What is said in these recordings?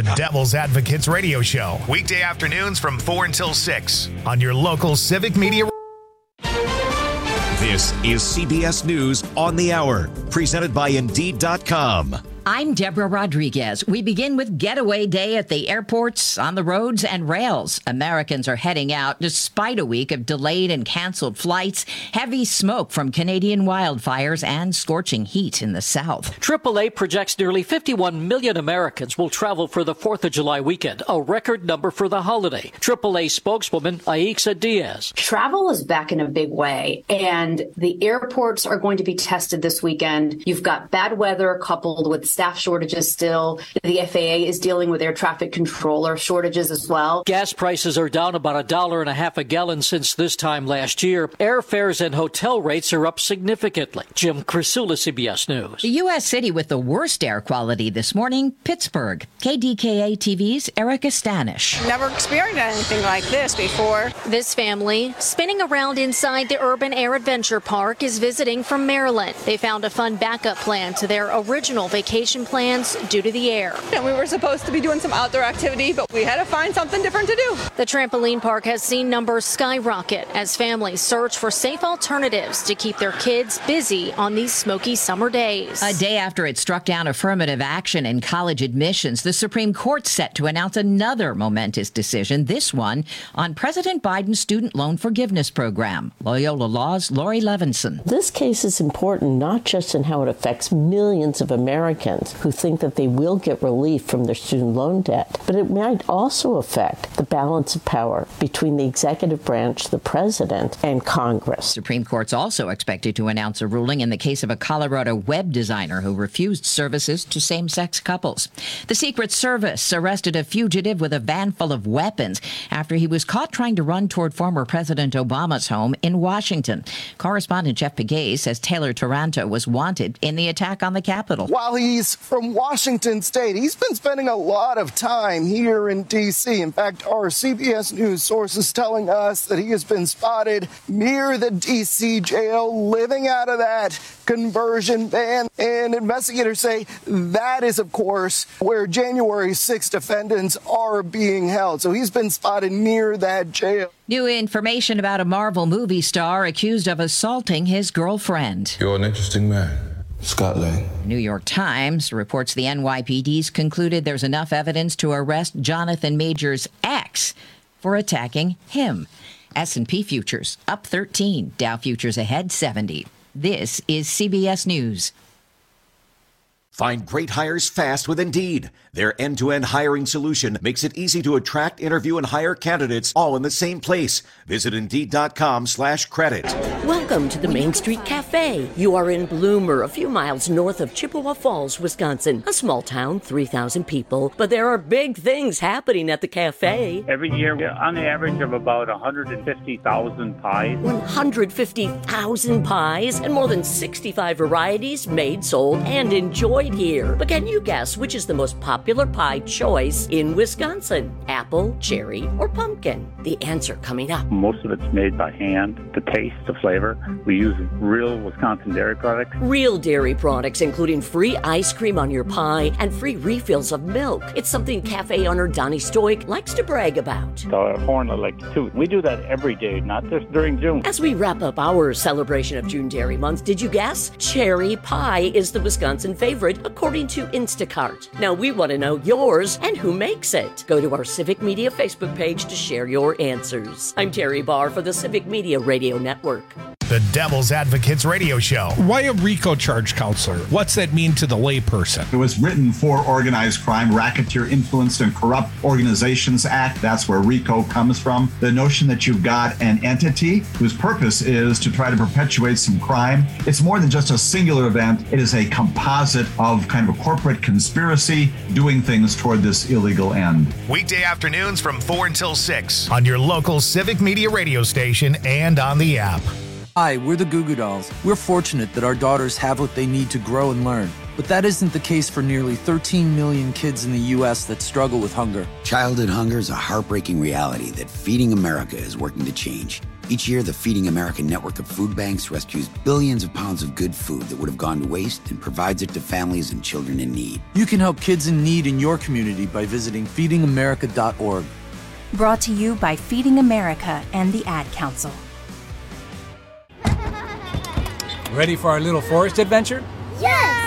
The Devil's Advocates Radio Show. Weekday afternoons from 4 until 6 on your local Civic Media. This is CBS News on the Hour, presented by Indeed.com. I'm Deborah Rodriguez. We begin with Getaway Day at the airports, on the roads, and rails. Americans are heading out despite a week of delayed and canceled flights, heavy smoke from Canadian wildfires, and scorching heat in the south. AAA projects nearly 51 million Americans will travel for the 4th of July weekend, a record number for the holiday. AAA spokeswoman Aixa Diaz. Travel is back in a big way, and the airports are going to be tested this weekend. You've got bad weather coupled with staff shortages still. The FAA is dealing with air traffic controller shortages as well. Gas prices are down about $1.50 a gallon since this time last year. Airfares and hotel rates are up significantly. Jim Crisula, CBS News. The U.S. city with the worst air quality this morning, Pittsburgh. KDKA TV's Erica Stanish. Never experienced anything like this before. This family, spinning around inside the Urban Air Adventure Park, is visiting from Maryland. They found a fun backup plan to their original vacation plans due to the air. And we were supposed to be doing some outdoor activity, but we had to find something different to do. The trampoline park has seen numbers skyrocket as families search for safe alternatives to keep their kids busy on these smoky summer days. A day after it struck down affirmative action in college admissions, the Supreme Court's set to announce another momentous decision, this one on President Biden's student loan forgiveness program. Loyola Law's Lori Levinson. This case is important not just in how it affects millions of Americans who think that they will get relief from their student loan debt, but it might also affect the balance of power between the executive branch, the president, and Congress. Supreme Court's also expected to announce a ruling in the case of a Colorado web designer who refused services to same-sex couples. The Secret Service arrested a fugitive with a van full of weapons after he was caught trying to run toward former President Obama's home in Washington. Correspondent Jeff Pegay says Taylor Taranto was wanted in the attack on the Capitol. While he's from Washington State, he's been spending a lot of time here in D.C. In fact, our CBS News sources telling us that he has been spotted near the D.C. jail, living out of that conversion van. And investigators say that is, of course, where January 6 defendants are being held. So he's been spotted near that jail. New information about a Marvel movie star accused of assaulting his girlfriend. You're an interesting man. Scott Lang. New York Times reports the NYPD's concluded there's enough evidence to arrest Jonathan Major's ex for attacking him. S&P futures up 13, Dow futures ahead 70. This is CBS News. Find great hires fast with Indeed. Their end-to-end hiring solution makes it easy to attract, interview, and hire candidates all in the same place. Visit Indeed.com/credit. Welcome to the Main Street Cafe. You are in Bloomer, a few miles north of Chippewa Falls, Wisconsin. A small town, 3,000 people, but there are big things happening at the cafe. Every year, on the average of about 150,000 pies. 150,000 pies and more than 65 varieties made, sold, and enjoyed here. But can you guess which is the most popular pie choice in Wisconsin? Apple, cherry, or pumpkin? The answer coming up. Most of it's made by hand. The taste, the flavor. We use real Wisconsin dairy products. Real dairy products, including free ice cream on your pie and free refills of milk. It's something cafe owner Donnie Stoic likes to brag about. The horn I like too. We do that every day, not just during June. As we wrap up our celebration of June Dairy Month, did you guess? Cherry pie is the Wisconsin favorite, according to Instacart. Now we want to know yours and who makes it. Go to our Civic Media Facebook page to share your answers. I'm Terry Barr for the Civic Media Radio Network. The Devil's Advocates Radio Show. Why a RICO charge counselor? What's that mean to the layperson? It was written for Organized Crime, Racketeer Influenced and Corrupt Organizations Act. That's where RICO comes from. The notion that you've got an entity whose purpose is to try to perpetuate some crime. It's more than just a singular event. It is a composite of kind of a corporate conspiracy doing things toward this illegal end. Weekday afternoons from 4 until 6 on your local Civic Media radio station and on the app. Hi, we're the Goo Goo Dolls. We're fortunate that our daughters have what they need to grow and learn. But that isn't the case for nearly 13 million kids in the U.S. that struggle with hunger. Childhood hunger is a heartbreaking reality that Feeding America is working to change. Each year, the Feeding America network of food banks rescues billions of pounds of good food that would have gone to waste and provides it to families and children in need. You can help kids in need in your community by visiting feedingamerica.org. Brought to you by Feeding America and the Ad Council. Ready for our little forest adventure? Yes!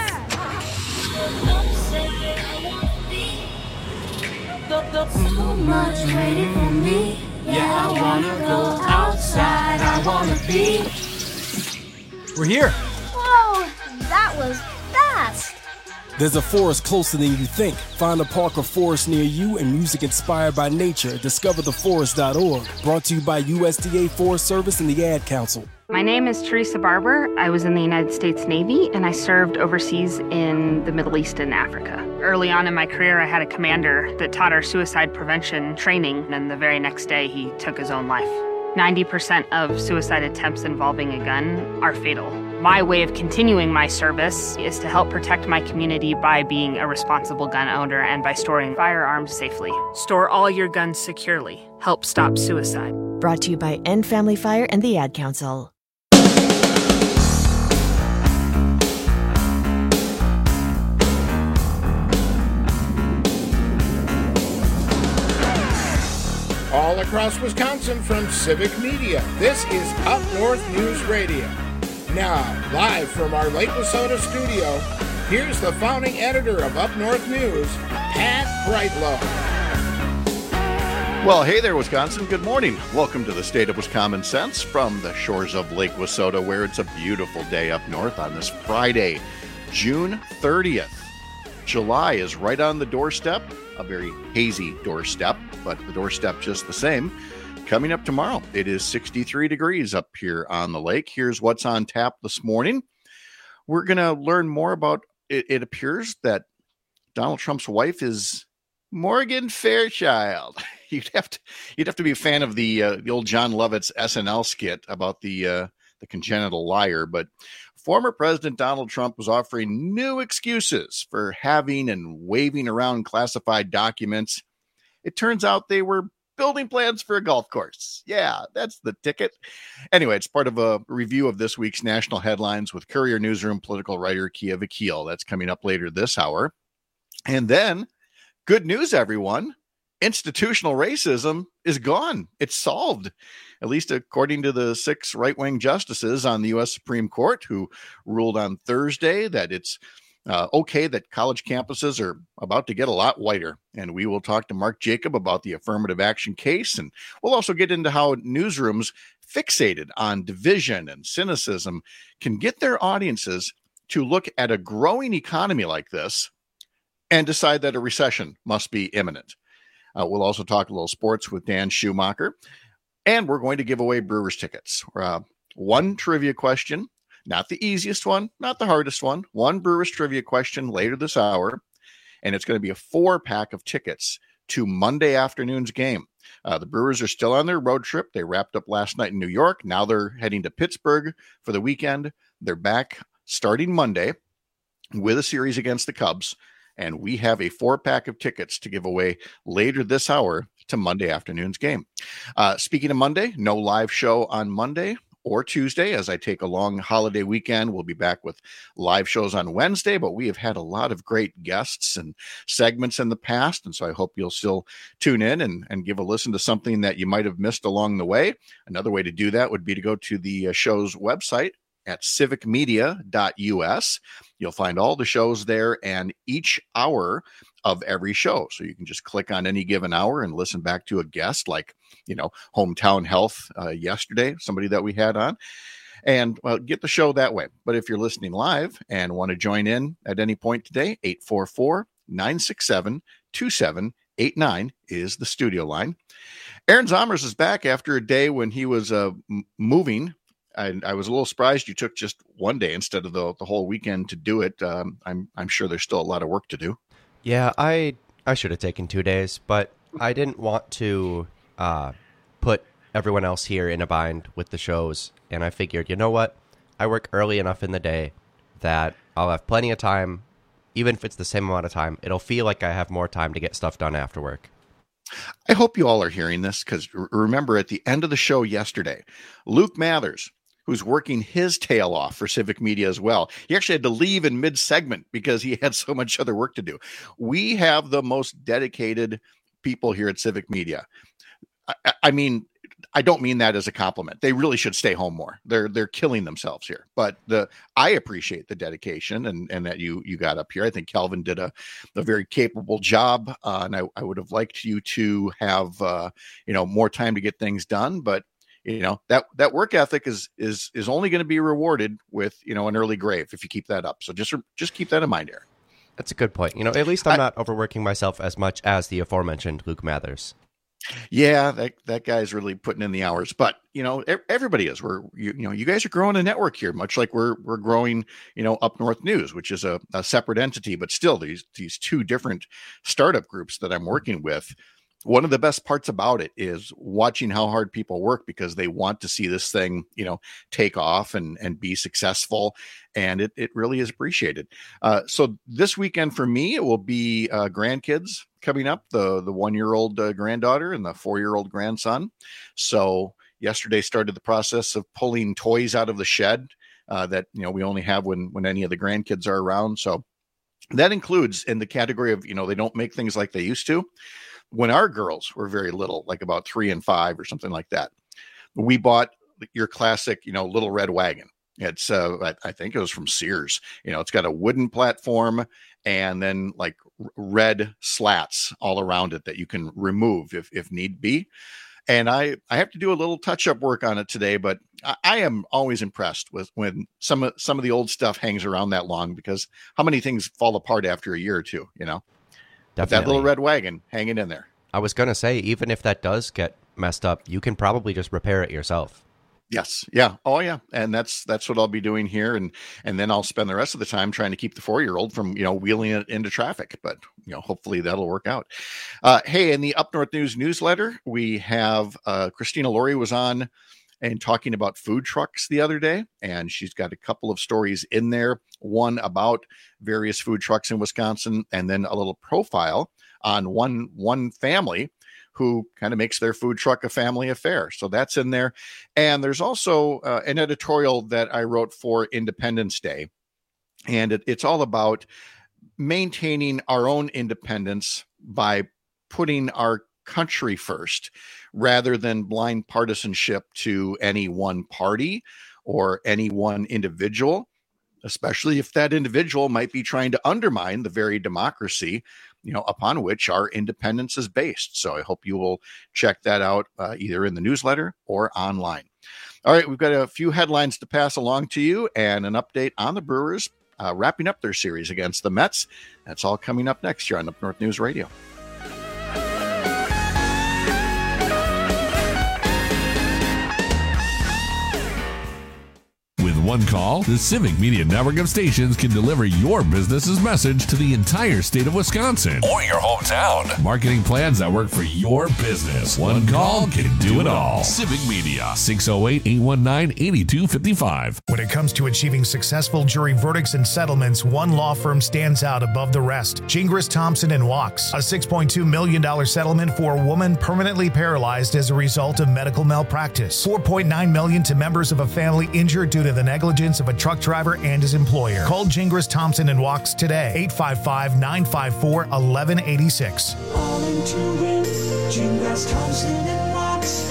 So much waiting for me. Yeah, I wanna go outside. I wanna be. We're here. Whoa, that was fast. There's a forest closer than you think. Find a park or forest near you and music inspired by nature. DiscoverTheForest.org. Brought to you by USDA Forest Service and the Ad Council. My name is Teresa Barber. I was in the United States Navy, and I served overseas in the Middle East and Africa. Early on in my career, I had a commander that taught our suicide prevention training, and the very next day, he took his own life. 90% of suicide attempts involving a gun are fatal. My way of continuing my service is to help protect my community by being a responsible gun owner and by storing firearms safely. Store all your guns securely. Help stop suicide. Brought to you by End Family Fire and the Ad Council. All across Wisconsin from Civic Media, this is Up North News Radio. Now, live from our Lake Wissota studio, here's the founding editor of Up North News, Pat Brightlow. Well, hey there, Wisconsin. Good morning. Welcome to the State of Wisconsin Sense from the shores of Lake Wissota, where it's a beautiful day up north on this Friday, June 30th. July is right on the doorstep, a very hazy doorstep, but the doorstep just the same. Coming up tomorrow, it is 63 degrees up here on the lake. Here's what's on tap this morning. We're going to learn more about it. It appears that Donald Trump's wife is Morgan Fairchild. You'd have to be a fan of the old John Lovitz SNL skit about the congenital liar, but former President Donald Trump was offering new excuses for having and waving around classified documents. It turns out they were building plans for a golf course. Yeah, that's the ticket. Anyway, it's part of a review of this week's national headlines with Courier Newsroom political writer Kia Vakil. That's coming up later this hour. And then, good news, everyone. Institutional racism is gone. It's solved, at least according to the 6 right-wing justices on the U.S. Supreme Court who ruled on Thursday that it's okay that college campuses are about to get a lot whiter. And we will talk to Mark Jacob about the affirmative action case. And we'll also get into how newsrooms fixated on division and cynicism can get their audiences to look at a growing economy like this and decide that a recession must be imminent. We'll also talk a little sports with Dan Schumacher, and we're going to give away Brewers tickets. One trivia question, not the easiest one, not the hardest one, one Brewers trivia question later this hour, and it's going to be a 4-pack of tickets to Monday afternoon's game. The Brewers are still on their road trip. They wrapped up last night in New York. Now they're heading to Pittsburgh for the weekend. They're back starting Monday with a series against the Cubs. And we have a 4-pack of tickets to give away later this hour to Monday afternoon's game. Speaking of Monday, no live show on Monday or Tuesday as I take a long holiday weekend. We'll be back with live shows on Wednesday, but we have had a lot of great guests and segments in the past. And so I hope you'll still tune in and give a listen to something that you might have missed along the way. Another way to do that would be to go to the show's website at civicmedia.us. You'll find all the shows there and each hour of every show. So you can just click on any given hour and listen back to a guest like, Hometown Health yesterday, somebody that we had on, and get the show that way. But if you're listening live and want to join in at any point today, 844-967-2789 is the studio line. Aaron Zomers is back after a day when he was moving. I was a little surprised you took just one day instead of the whole weekend to do it. I'm sure there's still a lot of work to do. Yeah, I should have taken 2 days, but I didn't want to put everyone else here in a bind with the shows. And I figured, you know what? I work early enough in the day that I'll have plenty of time. Even if it's the same amount of time, it'll feel like I have more time to get stuff done after work. I hope you all are hearing this, because remember, at the end of the show yesterday, Luke Mathers, who's working his tail off for Civic Media as well, he actually had to leave in mid-segment because he had so much other work to do. We have the most dedicated people here at Civic Media. I mean, I don't mean that as a compliment. They really should stay home more. They're killing themselves here. But I appreciate the dedication and that you got up here. I think Calvin did a very capable job, and I would have liked you to have more time to get things done. But that work ethic is only going to be rewarded with an early grave if you keep that up. So just keep that in mind, Aaron. That's a good point. At least I'm not overworking myself as much as the aforementioned Luke Mathers. Yeah, that guy's really putting in the hours, but everybody is. You guys are growing a network here, much like we're growing, Up North News, which is a separate entity, but still these two different startup groups that I'm working with. One of the best parts about it is watching how hard people work, because they want to see this thing, take off and be successful. And it really is appreciated. So this weekend for me, it will be grandkids coming up, the 1-year-old granddaughter and the 4-year-old grandson. So yesterday started the process of pulling toys out of the shed that, we only have when any of the grandkids are around. So that includes in the category of, they don't make things like they used to. When our girls were very little, like about 3 and 5 or something like that, we bought your classic, little red wagon. It's I think it was from Sears. It's got a wooden platform and then like red slats all around it that you can remove if need be. And I have to do a little touch-up work on it today, but I am always impressed with when some of the old stuff hangs around that long, because how many things fall apart after a year or two, But that little red wagon hanging in there. I was going to say, even if that does get messed up, you can probably just repair it yourself. Yes. Yeah. Oh, yeah. And that's what I'll be doing here. And then I'll spend the rest of the time trying to keep the 4-year-old from, wheeling it into traffic. But, hopefully that'll work out. Hey, in the Up North News newsletter, we have Christina Laurie was on and talking about food trucks the other day. And she's got a couple of stories in there. One about various food trucks in Wisconsin, and then a little profile on one family who kind of makes their food truck a family affair. So that's in there. And there's also an editorial that I wrote for Independence Day. And it's all about maintaining our own independence by putting our country first, rather than blind partisanship to any one party or any one individual, especially if that individual might be trying to undermine the very democracy upon which our independence is based. So I hope you will check that out either in the newsletter or online. All right, we've got a few headlines to pass along to you and an update on the Brewers wrapping up their series against the Mets. That's all coming up next year on Up North News Radio. With one call, the Civic Media network of stations can deliver your business's message to the entire state of Wisconsin or your hometown. Marketing plans that work for your business. One call can do it all. Civic Media, 608-819-8255. When it comes to achieving successful jury verdicts and settlements, one law firm stands out above the rest. Gingras, Thompson & Wachs. A $6.2 million settlement for a woman permanently paralyzed as a result of medical malpractice. $4.9 million to members of a family injured due to the negligence of a truck driver and his employer. Call Gingras, Thompson & Wachs today, 855-954-1186. All into it, Gingras, Thompson & Wachs,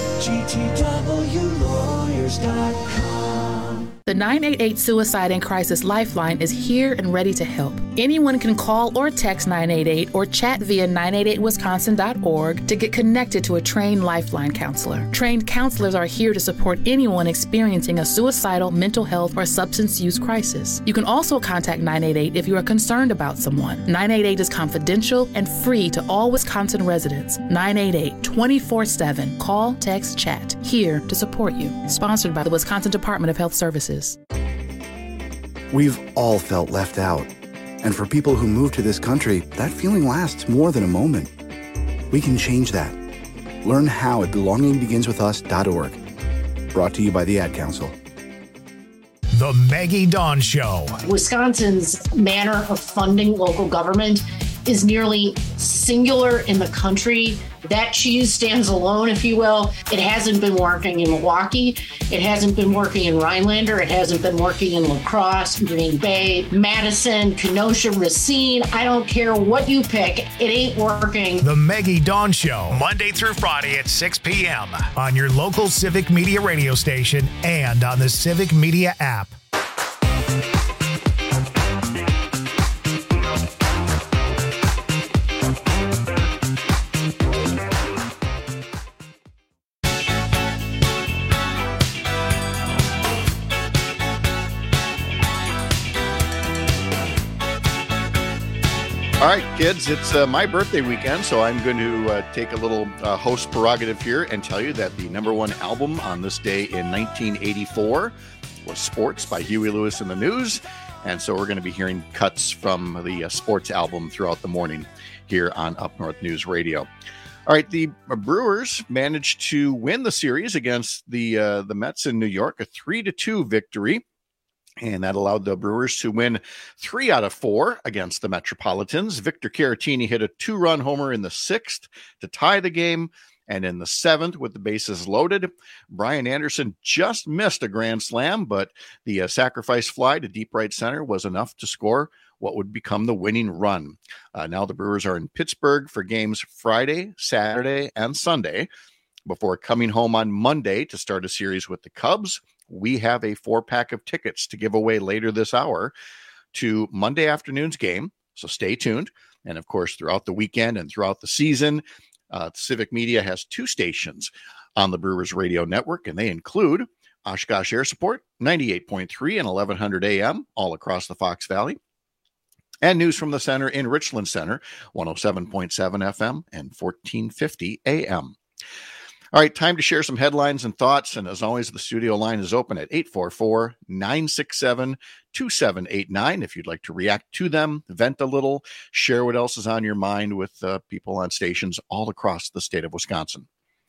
GTWlawyers.com. The 988 Suicide and Crisis Lifeline is here and ready to help. Anyone can call or text 988 or chat via 988wisconsin.org to get connected to a trained Lifeline counselor. Trained counselors are here to support anyone experiencing a suicidal, mental health, or substance use crisis. You can also contact 988 if you are concerned about someone. 988 is confidential and free to all Wisconsin residents. 988 24/7. Call, text, chat. Here to support you. Sponsored by the Wisconsin Department of Health Services. We've all felt left out. And for people who move to this country, that feeling lasts more than a moment. We can change that. Learn how at belongingbeginswithus.org. Brought to you by the Ad Council. The Maggie Dawn Show. Wisconsin's manner of funding local government is nearly singular in the country. That cheese stands alone, if you will. It hasn't been working in Milwaukee. It hasn't been working in Rhinelander. It hasn't been working in La Crosse, Green Bay, Madison, Kenosha, Racine. I don't care what you pick. It ain't working. The Maggie Dawn Show, Monday through Friday at 6 p.m. on your local Civic Media radio station and on the Civic Media app. All right, kids, it's my birthday weekend, so I'm going to take a little host prerogative here and tell you that the #1 album on this day in 1984 was Sports by Huey Lewis and the News. And so we're going to be hearing cuts from the sports album throughout the morning here on Up North News Radio. All right, the Brewers managed to win the series against the Mets in New York, a 3-2 victory. And that allowed the Brewers to win 3 out of 4 against the Metropolitans. Victor Caratini hit a 2-run homer in the 6th to tie the game. And in the 7th, with the bases loaded, Brian Anderson just missed a grand slam, but the sacrifice fly to deep right center was enough to score what would become the winning run. Now the Brewers are in Pittsburgh for games Friday, Saturday, and Sunday before coming home on Monday to start a series with the Cubs. We have a 4-pack of tickets to give away later this hour to Monday afternoon's game, so stay tuned. And of course, throughout the weekend and throughout the season, Civic Media has 2 stations on the Brewers radio network, and they include Oshkosh Air Support, 98.3 and 1100 AM, all across the Fox Valley, and News from the Center in Richland Center, 107.7 FM and 1450 AM. All right, time to share some headlines and thoughts. And as always, the studio line is open at 844-967-2789. If you'd like to react to them, vent a little, share what else is on your mind with people on stations all across the state of Wisconsin.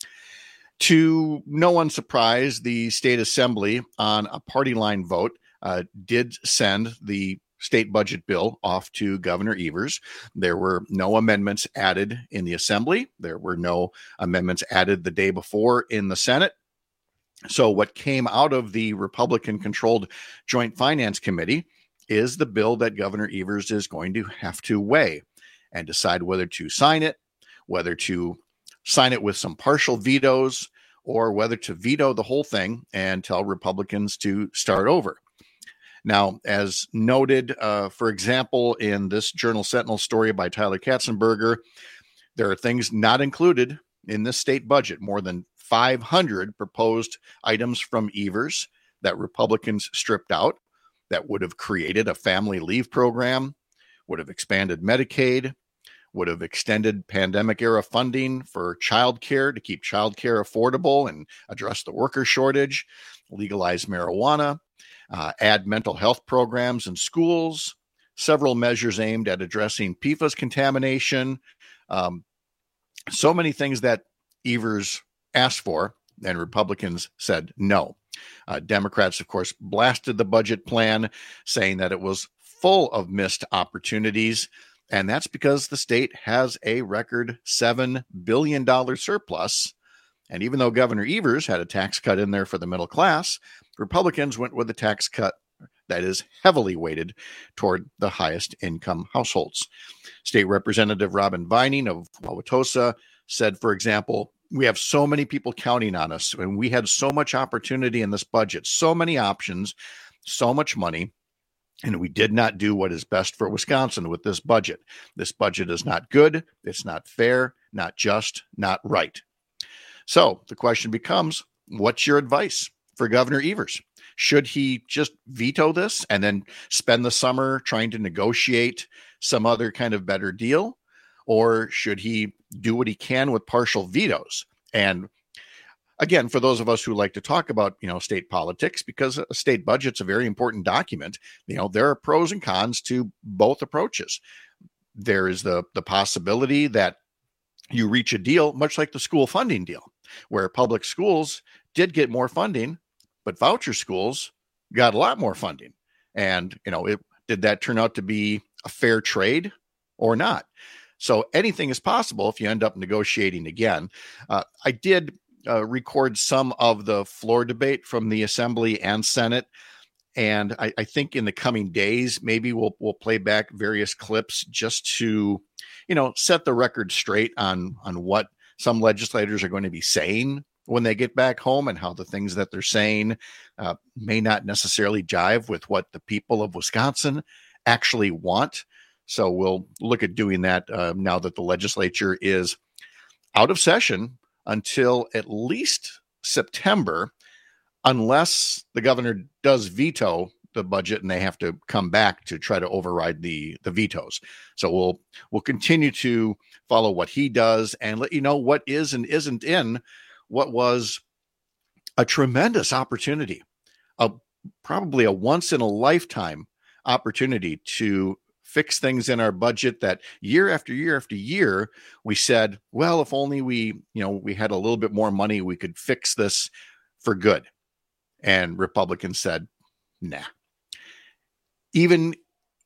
To no one's surprise, the state assembly on a party line vote did send the state budget bill off to Governor Evers. There were no amendments added in the Assembly. There were no amendments added the day before in the Senate. So what came out of the Republican-controlled Joint Finance Committee is the bill that Governor Evers is going to have to weigh and decide whether to sign it, whether to sign it with some partial vetoes, or whether to veto the whole thing and tell Republicans to start over. Now, as noted, for example, in this Journal Sentinel story by Tyler Katzenberger, there are things not included in this state budget, more than 500 proposed items from Evers that Republicans stripped out that would have created a family leave program, would have expanded Medicaid, would have extended pandemic-era funding for childcare to keep childcare affordable and address the worker shortage, legalize marijuana, add mental health programs in schools, several measures aimed at addressing PFAS contamination, so many things that Evers asked for, and Republicans said no. Democrats, of course, blasted the budget plan, saying that it was full of missed opportunities, and that's because the state has a record $7 billion surplus. And even though Governor Evers had a tax cut in there for the middle class, Republicans went with a tax cut that is heavily weighted toward the highest income households. State Representative Robin Vining of Wauwatosa said, for example, we have so many people counting on us, and we had so much opportunity in this budget, so many options, so much money, and we did not do what is best for Wisconsin with this budget. This budget is not good, it's not fair, not just, not right. So the question becomes, what's your advice for Governor Evers? Should he just veto this and then spend the summer trying to negotiate some other kind of better deal? Or should he do what he can with partial vetoes? And again, for those of us who like to talk about, state politics, because a state budget's a very important document, there are pros and cons to both approaches. There is the possibility that you reach a deal, much like the school funding deal, where public schools did get more funding, but voucher schools got a lot more funding. And, did that turn out to be a fair trade? or not. So anything is possible if you end up negotiating again. I did record some of the floor debate from the Assembly and Senate. And I think in the coming days, maybe we'll play back various clips just to, set the record straight on what some legislators are going to be saying when they get back home, and how the things that they're saying may not necessarily jive with what the people of Wisconsin actually want. So we'll look at doing that now that the legislature is out of session until at least September, unless the governor does veto the budget and they have to come back to try to override the vetoes. So we'll continue to follow what he does and let you know what is and isn't in what was a tremendous opportunity, probably a once in a lifetime opportunity to fix things in our budget that year after year after year, we said, well, if only we had a little bit more money, we could fix this for good. And Republicans said, nah. Even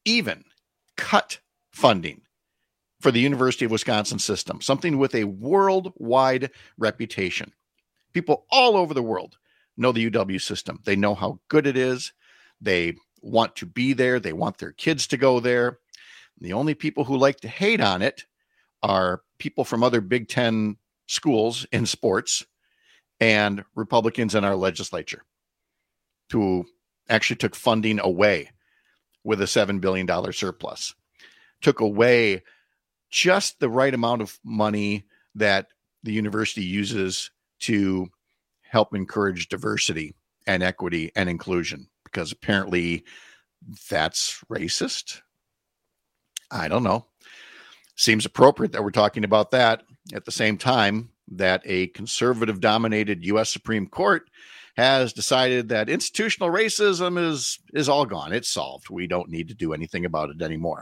cut funding for the University of Wisconsin system, something with a worldwide reputation. People all over the world know the UW system. They know how good it is. They want to be there. They want their kids to go there. The only people who like to hate on it are people from other Big Ten schools in sports and Republicans in our legislature, who actually took funding away with a $7 billion surplus, took away just the right amount of money that the university uses to help encourage diversity and equity and inclusion, because apparently that's racist. I don't know. Seems appropriate that we're talking about that at the same time that a conservative-dominated U.S. Supreme Court has decided that institutional racism is all gone. It's solved. We don't need to do anything about it anymore.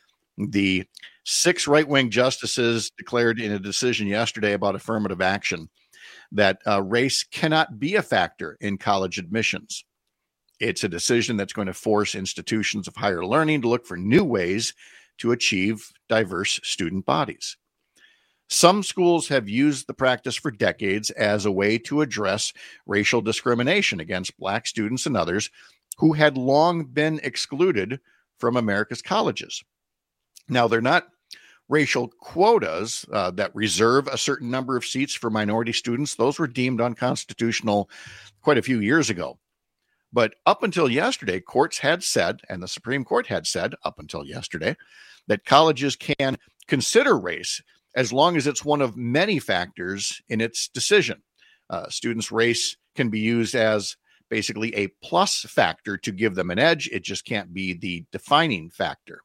The 6 right-wing justices declared in a decision yesterday about affirmative action that race cannot be a factor in college admissions. It's a decision that's going to force institutions of higher learning to look for new ways to achieve diverse student bodies. Some schools have used the practice for decades as a way to address racial discrimination against Black students and others who had long been excluded from America's colleges. Now, they're not racial quotas that reserve a certain number of seats for minority students. Those were deemed unconstitutional quite a few years ago. But up until yesterday, courts had said, and the Supreme Court had said up until yesterday, that colleges can consider race as long as it's one of many factors in its decision. Students' race can be used as basically a plus factor to give them an edge. It just can't be the defining factor.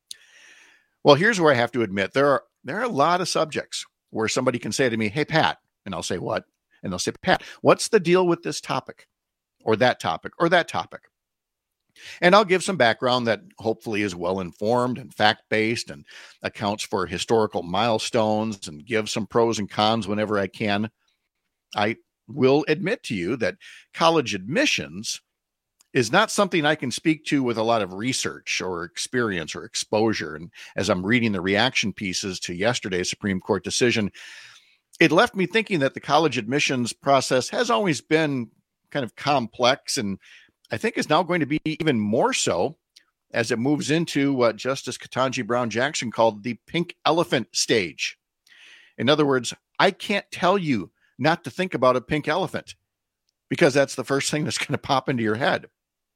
Well, here's where I have to admit there are a lot of subjects where somebody can say to me, hey, Pat, and I'll say, what? And they'll say, Pat, what's the deal with this topic or that topic or that topic? And I'll give some background that hopefully is well-informed and fact-based and accounts for historical milestones and give some pros and cons whenever I can. I will admit to you that college admissions is not something I can speak to with a lot of research or experience or exposure. And as I'm reading the reaction pieces to yesterday's Supreme Court decision, it left me thinking that the college admissions process has always been kind of complex, and I think is now going to be even more so as it moves into what Justice Ketanji Brown Jackson called the pink elephant stage. In other words, I can't tell you not to think about a pink elephant because that's the first thing that's going to pop into your head.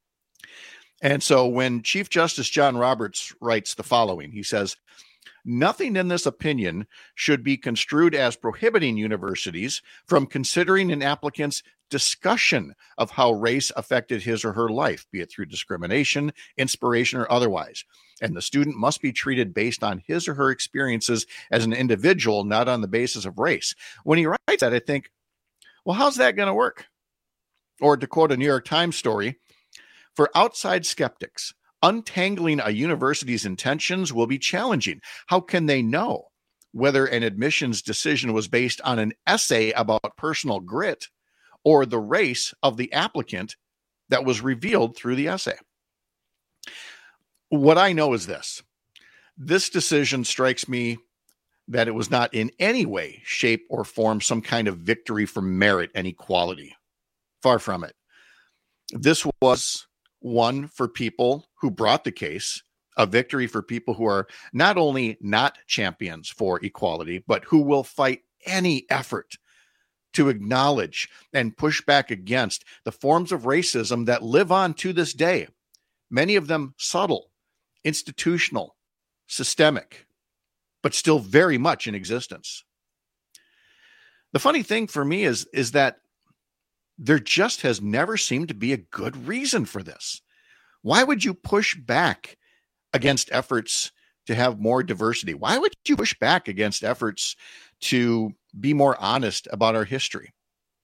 And so when Chief Justice John Roberts writes the following, he says, nothing in this opinion should be construed as prohibiting universities from considering an applicant's discussion of how race affected his or her life, be it through discrimination, inspiration, or otherwise. And the student must be treated based on his or her experiences as an individual, not on the basis of race. When he writes that, I think, well, how's that going to work? Or to quote a New York Times story, for outside skeptics, untangling a university's intentions will be challenging. How can they know whether an admissions decision was based on an essay about personal grit or the race of the applicant that was revealed through the essay? What I know is this. This decision strikes me that it was not in any way, shape, or form some kind of victory for merit and equality. Far from it. This was one for people who brought the case, a victory for people who are not only not champions for equality, but who will fight any effort to acknowledge and push back against the forms of racism that live on to this day. Many of them subtle, institutional, systemic, but still very much in existence. The funny thing for me is that there just has never seemed to be a good reason for this. Why would you push back against efforts to have more diversity? Why would you push back against efforts to be more honest about our history?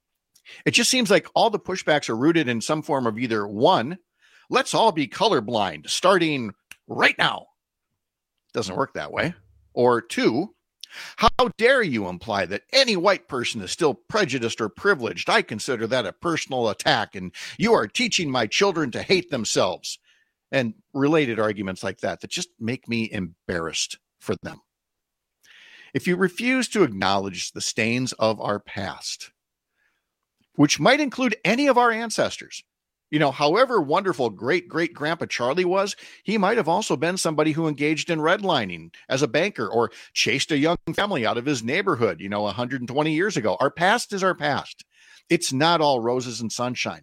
It just seems like all the pushbacks are rooted in some form of either one, let's all be colorblind starting right now. Doesn't work that way. Or two, how dare you imply that any white person is still prejudiced or privileged? I consider that a personal attack, and you are teaching my children to hate themselves. And related arguments like that just make me embarrassed for them. If you refuse to acknowledge the stains of our past, which might include any of our ancestors, however wonderful great-great-grandpa Charlie was, he might have also been somebody who engaged in redlining as a banker or chased a young family out of his neighborhood, 120 years ago. Our past is our past. It's not all roses and sunshine.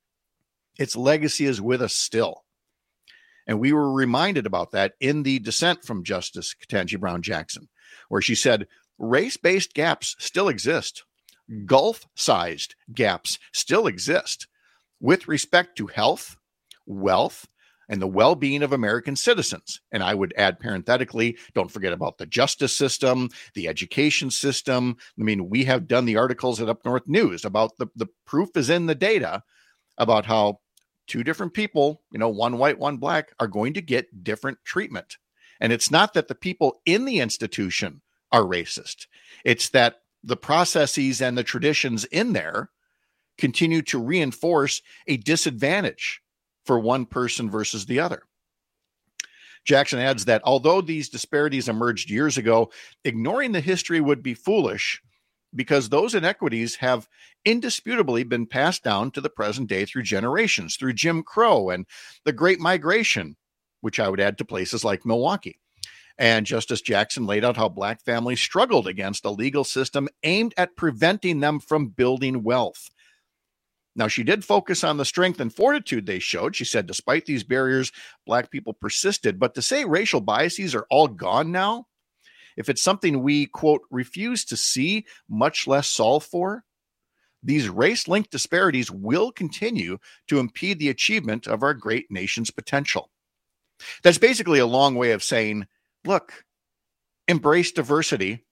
Its legacy is with us still. And we were reminded about that in the dissent from Justice Ketanji Brown Jackson, where she said, race-based gaps still exist. Gulf-sized gaps still exist with respect to health, wealth, and the well-being of American citizens. And I would add parenthetically, don't forget about the justice system, the education system. I mean, we have done the articles at Up North News about the proof is in the data about how two different people, one white, one black, are going to get different treatment. And it's not that the people in the institution are racist. It's that the processes and the traditions in there continue to reinforce a disadvantage for one person versus the other. Jackson adds that although these disparities emerged years ago, ignoring the history would be foolish because those inequities have indisputably been passed down to the present day through generations, through Jim Crow and the Great Migration, which I would add to places like Milwaukee. And Justice Jackson laid out how black families struggled against a legal system aimed at preventing them from building wealth. Now, she did focus on the strength and fortitude they showed. She said, despite these barriers, black people persisted. But to say racial biases are all gone now, if it's something we, quote, refuse to see, much less solve for, these race-linked disparities will continue to impede the achievement of our great nation's potential. That's basically a long way of saying, look, embrace diversity,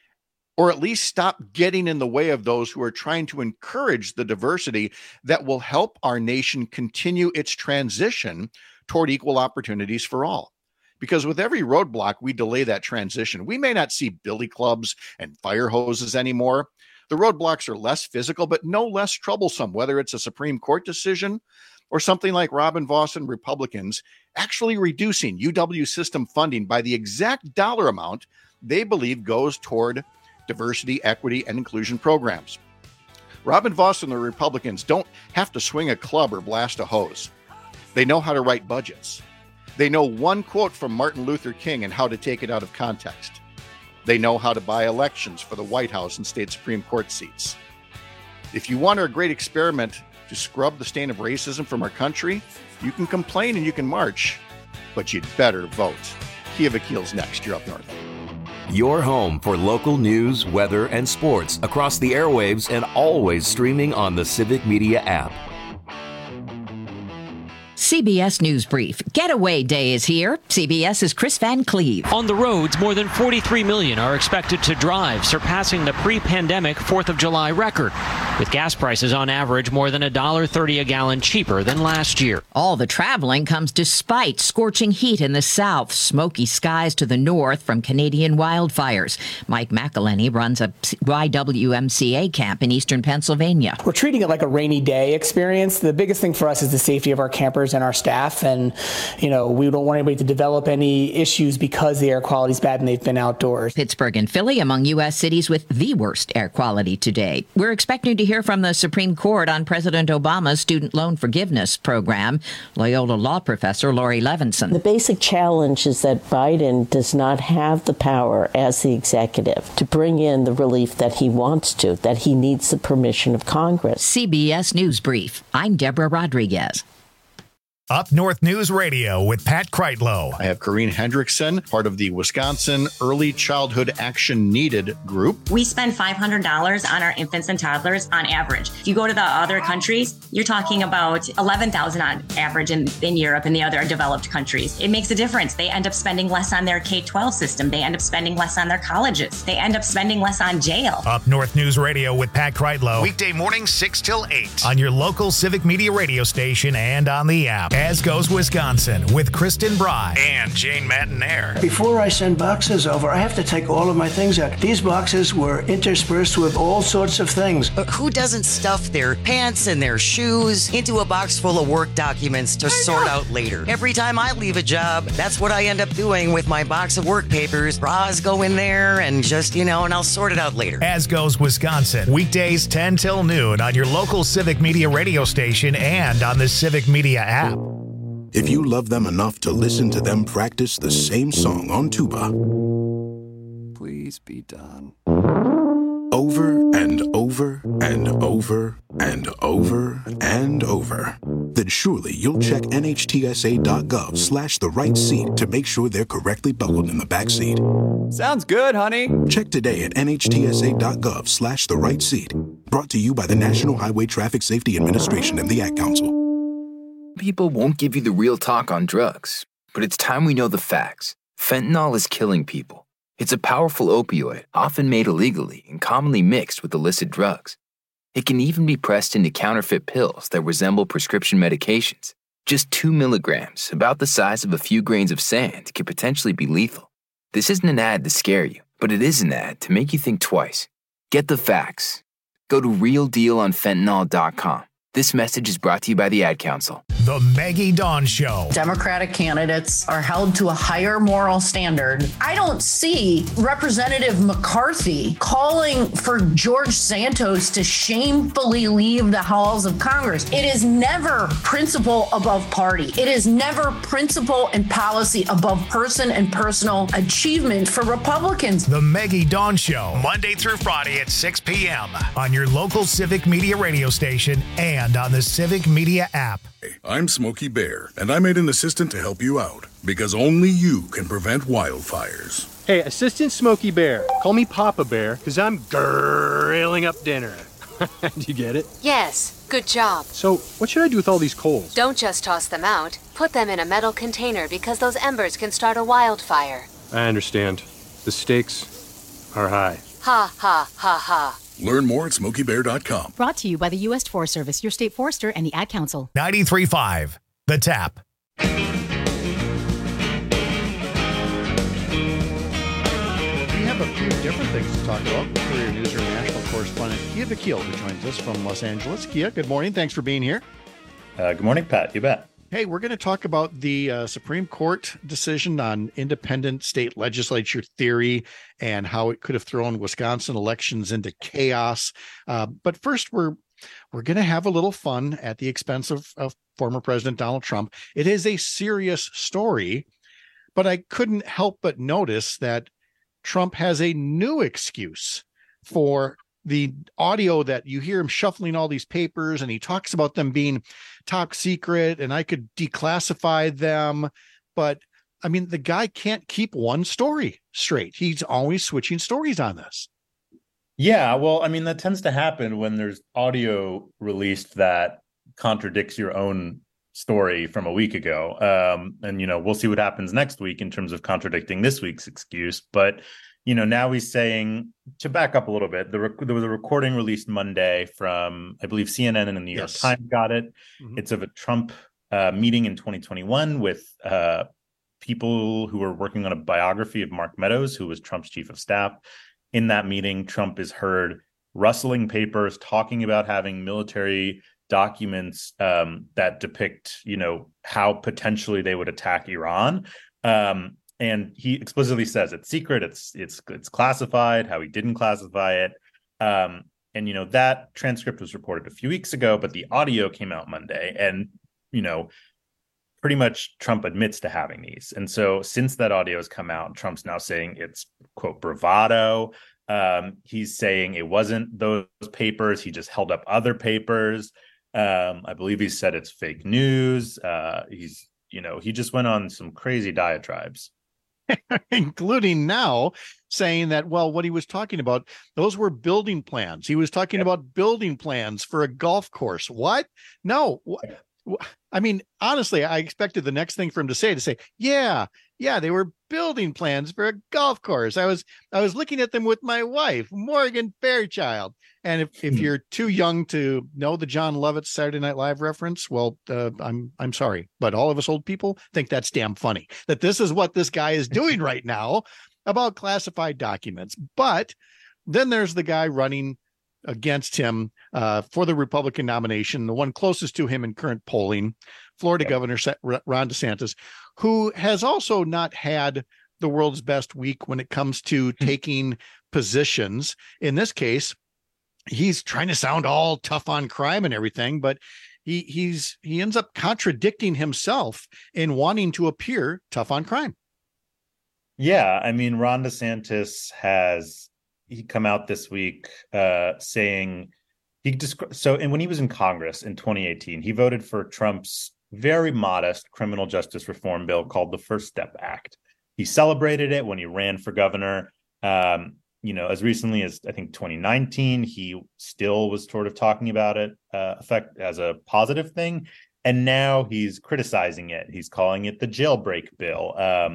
or at least stop getting in the way of those who are trying to encourage the diversity that will help our nation continue its transition toward equal opportunities for all. Because with every roadblock, we delay that transition. We may not see billy clubs and fire hoses anymore. The roadblocks are less physical, but no less troublesome, whether it's a Supreme Court decision or something like Robin Vos and Republicans actually reducing UW system funding by the exact dollar amount they believe goes toward diversity, equity, and inclusion programs. Robin Vos and the Republicans don't have to swing a club or blast a hose. They know how to write budgets. They know one quote from Martin Luther King and how to take it out of context. They know how to buy elections for the White House and state Supreme Court seats. If you want a great experiment to scrub the stain of racism from our country, you can complain and you can march, but you'd better vote. Kia Vakil's next. You're up north. Your home for local news, weather, and sports across the airwaves and always streaming on the Civic Media app. CBS News Brief. Getaway Day is here. CBS's Chris Van Cleve. On the roads, more than 43 million are expected to drive, surpassing the pre-pandemic 4th of July record. with gas prices on average more than $1.30 a gallon cheaper than last year. All the traveling comes despite scorching heat in the south, smoky skies to the north from Canadian wildfires. Mike McElhenney runs a YWMCA camp in eastern Pennsylvania. We're treating it like a rainy day experience. The biggest thing for us is the safety of our campers and our staff. And, we don't want anybody to develop any issues because the air quality is bad and they've been outdoors. Pittsburgh and Philly among U.S. cities with the worst air quality today. We're expecting to hear from the Supreme Court on President Obama's student loan forgiveness program. Loyola law professor Lori Levinson. The basic challenge is that Biden does not have the power as the executive to bring in the relief that he wants to, that he needs the permission of Congress. CBS News Brief. I'm Deborah Rodriguez. Up North News Radio with Pat Kreitlow. I have Corrine Hendrickson, part of the Wisconsin Early Childhood Action Needed group. We spend $500 on our infants and toddlers on average. If you go to the other countries, you're talking about $11,000 on average in Europe and the other developed countries. It makes a difference. They end up spending less on their K-12 system. They end up spending less on their colleges. They end up spending less on jail. Up North News Radio with Pat Kreitlow. Weekday mornings 6 till 8 on your local Civic Media radio station and on the app. As Goes Wisconsin with Kristen Bry and Jane Matinaire. Before I send boxes over, I have to take all of my things out. These boxes were interspersed with all sorts of things. Who doesn't stuff their pants and their shoes into a box full of work documents to sort out later? Every time I leave a job, that's what I end up doing with my box of work papers. Bras go in there and just, and I'll sort it out later. As Goes Wisconsin, weekdays 10 till noon on your local Civic Media radio station and on the Civic Media app. If you love them enough to listen to them practice the same song on tuba, please be done. Over and over and over and over and over, then surely you'll check NHTSA.gov/the right seat to make sure they're correctly buckled in the back seat. Sounds good, honey. Check today at NHTSA.gov/the right seat. Brought to you by the National Highway Traffic Safety Administration and the Ad Council. People won't give you the real talk on drugs, but it's time we know the facts. Fentanyl is killing people. It's a powerful opioid, often made illegally and commonly mixed with illicit drugs. It can even be pressed into counterfeit pills that resemble prescription medications. Just 2 milligrams, about the size of a few grains of sand, can potentially be lethal. This isn't an ad to scare you, but it is an ad to make you think twice. Get the facts. Go to realdealonfentanyl.com. This message is brought to you by the Ad Council. The Maggie Dawn Show. Democratic candidates are held to a higher moral standard. I don't see Representative McCarthy calling for George Santos to shamefully leave the halls of Congress. It is never principle above party. It is never principle and policy above person and personal achievement for Republicans. The Maggie Dawn Show, Monday through Friday at 6 p.m. on your local Civic Media radio station and on the Civic Media app. I'm Smokey Bear, and I made an assistant to help you out, because only you can prevent wildfires. Hey, Assistant Smokey Bear, call me Papa Bear, because I'm grilling up dinner. Do you get it? Yes, good job. So, what should I do with all these coals? Don't just toss them out. Put them in a metal container because those embers can start a wildfire. I understand. The stakes are high. Ha, ha, ha, ha. Learn more at SmokeyBear.com. Brought to you by the U.S. Forest Service, your state forester, and the Ad Council. 93.5, The Tap. We have a few different things to talk about. Courier Newsroom national correspondent Kia Vakil, who joins us from Los Angeles. Kia, good morning. Thanks for being here. Good morning, Pat. You bet. Hey, we're going to talk about the Supreme Court decision on independent state legislature theory and how it could have thrown Wisconsin elections into chaos. But first, we're going to have a little fun at the expense of former President Donald Trump. It is a serious story, but I couldn't help but notice that Trump has a new excuse for the audio that you hear him shuffling all these papers, and he talks about them being top secret and I could declassify them. But I mean, the guy can't keep one story straight. He's always switching stories on this. Yeah, well, I mean, that tends to happen when there's audio released that contradicts your own story from a week ago. And, we'll see what happens next week in terms of contradicting this week's excuse. But, now he's saying, to back up a little bit, there was a recording released Monday from, I believe, CNN and the New York Times got it. Mm-hmm. It's of a Trump meeting in 2021 with people who were working on a biography of Mark Meadows, who was Trump's chief of staff. In that meeting, Trump is heard rustling papers, talking about having military documents that depict, how potentially they would attack Iran. And he explicitly says it's secret, it's classified, how he didn't classify it. And, that transcript was reported a few weeks ago, but the audio came out Monday. And, pretty much Trump admits to having these. And so since that audio has come out, Trump's now saying it's, quote, bravado. He's saying it wasn't those papers. He just held up other papers. I believe he said it's fake news. He just went on some crazy diatribes. Including now saying that, well, what he was talking about, those were building plans. He was talking about building plans for a golf course. What? No. I mean, honestly, I expected the next thing for him to say, yeah, they were building plans for a golf course. I was looking at them with my wife, Morgan Fairchild. And if you're too young to know the John Lovitz Saturday Night Live reference, well, I'm sorry, but all of us old people think that's damn funny that this is what this guy is doing right now about classified documents. But then there's the guy running against him for the Republican nomination, the one closest to him in current polling, Florida Governor Ron DeSantis, who has also not had the world's best week when it comes to taking positions. In this case, he's trying to sound all tough on crime and everything, but he ends up contradicting himself in wanting to appear tough on crime. Yeah, I mean, Ron DeSantis he come out this week saying and when he was in Congress in 2018, he voted for Trump's very modest criminal justice reform bill called the First Step Act. He celebrated it when he ran for governor. As recently as I think 2019, he still was sort of talking about it as a positive thing. And now he's criticizing it. He's calling it the jailbreak bill.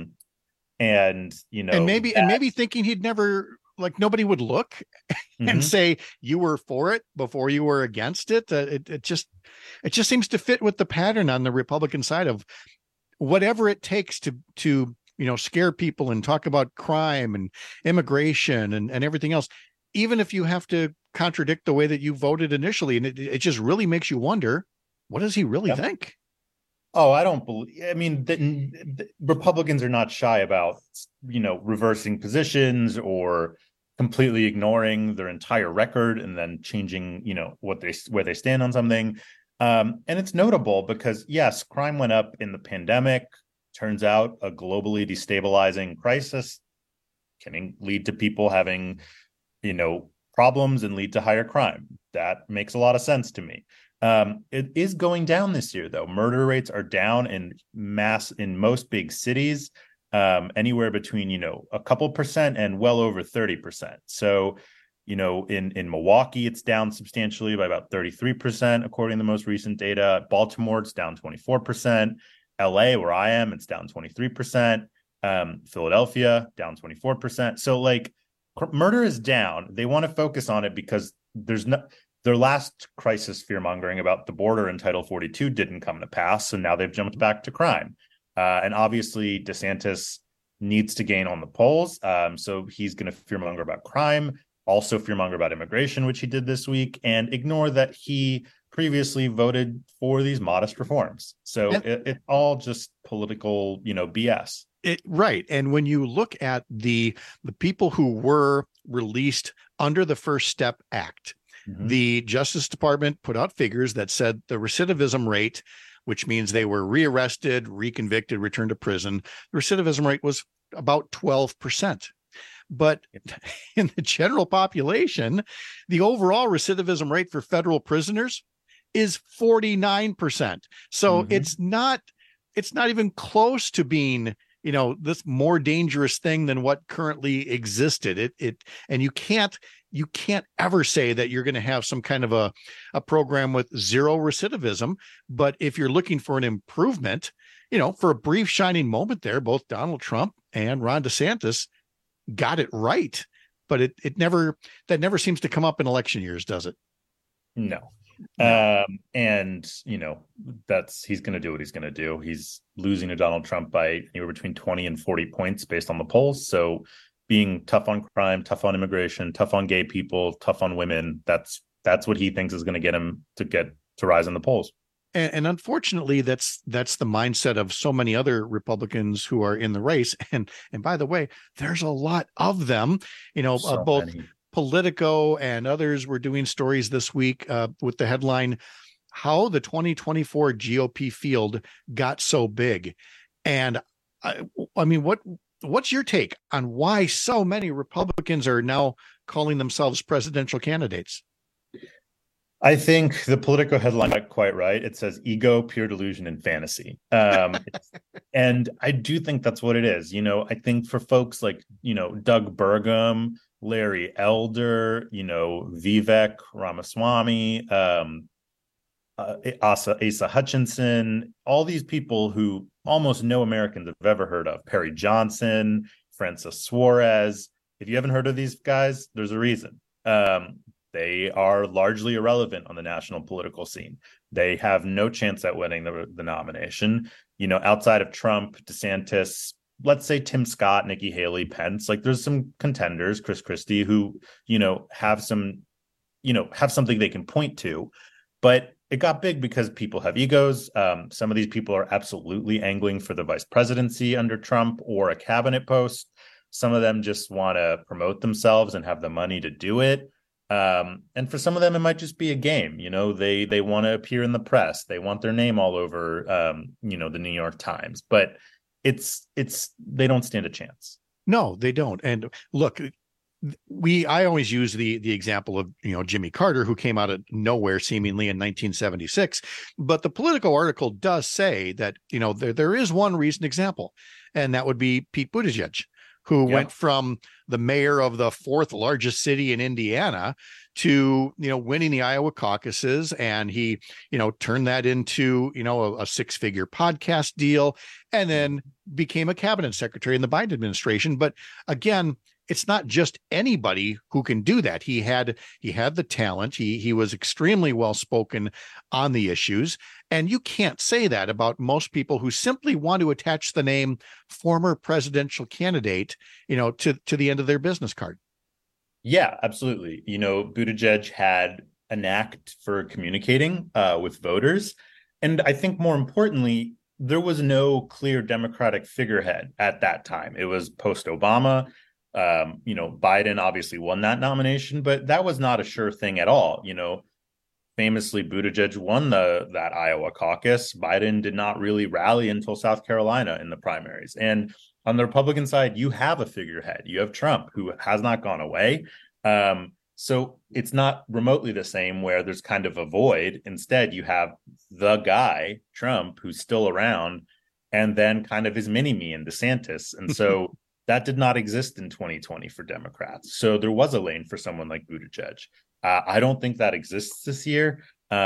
And maybe thinking he'd never, like, nobody would look and say you were for it before you were against it. It just seems to fit with the pattern on the Republican side of whatever it takes to scare people and talk about crime and immigration and everything else, even if you have to contradict the way that you voted initially. And it just really makes you wonder, what does he really think? Oh, the Republicans are not shy about, reversing positions or completely ignoring their entire record and then changing, where they stand on something. And it's notable because, yes, crime went up in the pandemic. Turns out a globally destabilizing crisis can lead to people having, problems and lead to higher crime. That makes a lot of sense to me. It is going down this year, though. Murder rates are down in most big cities, anywhere between, a couple percent and well over 30%. So, in Milwaukee, it's down substantially by about 33%, according to the most recent data. Baltimore, it's down 24%. LA, where I am, it's down 23%. Philadelphia, down 24%. So, murder is down. They want to focus on it because their last crisis fear-mongering about the border in Title 42 didn't come to pass, so now they've jumped back to crime. And obviously, DeSantis needs to gain on the polls, so he's going to fear-monger about crime, also fear-monger about immigration, which he did this week, and ignore that he previously voted for these modest reforms. So it's all just political, BS. Right. And when you look at the people who were released under the First Step Act, the Justice Department put out figures that said the recidivism rate, which means they were rearrested, reconvicted, returned to prison, the recidivism rate was about 12%. But in the general population, the overall recidivism rate for federal prisoners is 49%. So it's not even close to being, this more dangerous thing than what currently existed. And you can't ever say that you're going to have some kind of a program with zero recidivism. But if you're looking for an improvement, for a brief shining moment there, both Donald Trump and Ron DeSantis got it right, but it never seems to come up in election years, does it? No. And he's going to do what he's going to do. He's losing to Donald Trump by anywhere between 20 and 40 points based on the polls. So being tough on crime, tough on immigration, tough on gay people, tough on women, that's what he thinks is going to get him to rise in the polls. And unfortunately, that's the mindset of so many other Republicans who are in the race. And by the way, there's a lot of them, both many. Politico and others were doing stories this week with the headline, how the 2024 GOP field got so big. And I mean, what's your take on why so many Republicans are now calling themselves presidential candidates? I think the Politico headline got quite right. It says ego, pure delusion, and fantasy. And I do think that's what it is. I think for folks like, Doug Burgum, Larry Elder, Vivek Ramaswamy, Asa Hutchinson, all these people who almost no Americans have ever heard of, Perry Johnson, Francis Suarez. If you haven't heard of these guys, there's a reason. They are largely irrelevant on the national political scene. They have no chance at winning the nomination. Outside of Trump, DeSantis, let's say Tim Scott, Nikki Haley, Pence, there's some contenders, Chris Christie, who, have something they can point to. But it got big because people have egos. Some of these people are absolutely angling for the vice presidency under Trump or a cabinet post. Some of them just want to promote themselves and have the money to do it. And for some of them, it might just be a game. They want to appear in the press. They want their name all over, the New York Times. But they don't stand a chance. No, they don't. And look, I always use the example of, Jimmy Carter, who came out of nowhere seemingly in 1976. But the Politico article does say that, there is one recent example, and that would be Pete Buttigieg, who went from the mayor of the fourth largest city in Indiana to, winning the Iowa caucuses. And he, turned that into, a six-figure podcast deal, and then became a cabinet secretary in the Biden administration. But again, it's not just anybody who can do that. He had the talent. He was extremely well-spoken on the issues. And you can't say that about most people who simply want to attach the name former presidential candidate, to the end of their business card. Yeah, absolutely. Buttigieg had a knack for communicating with voters. And I think more importantly, there was no clear Democratic figurehead at that time. It was post-Obama. Biden obviously won that nomination, but that was not a sure thing at all. Famously, Buttigieg won that Iowa caucus. Biden did not really rally until South Carolina in the primaries. And on the Republican side, you have a figurehead. You have Trump, who has not gone away. So it's not remotely the same where there's kind of a void. Instead, you have the guy, Trump, who's still around, and then kind of his mini-me in DeSantis. And so that did not exist in 2020 for Democrats. So there was a lane for someone like Buttigieg. I don't think that exists this year.